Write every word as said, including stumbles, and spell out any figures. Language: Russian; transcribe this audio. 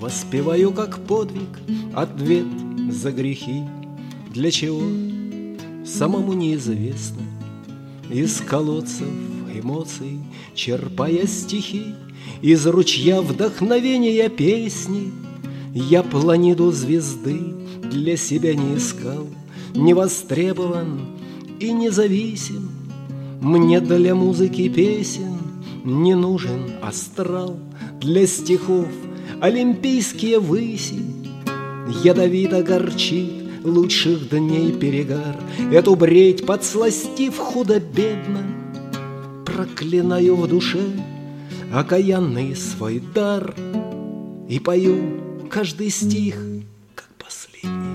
Воспеваю как подвиг ответ за грехи. Для чего? Самому неизвестно. Из колодцев эмоций черпая стихи, из ручья вдохновения песни, я планету звезды для себя не искал, не востребован и независим. Мне для музыки песен не нужен астрал, для стихов олимпийские выси. Ядовито горчит лучших дней перегар, эту бредь подсластив худо-бедно. Проклинаю в душе окаянный свой дар и пою каждый стих, как последний.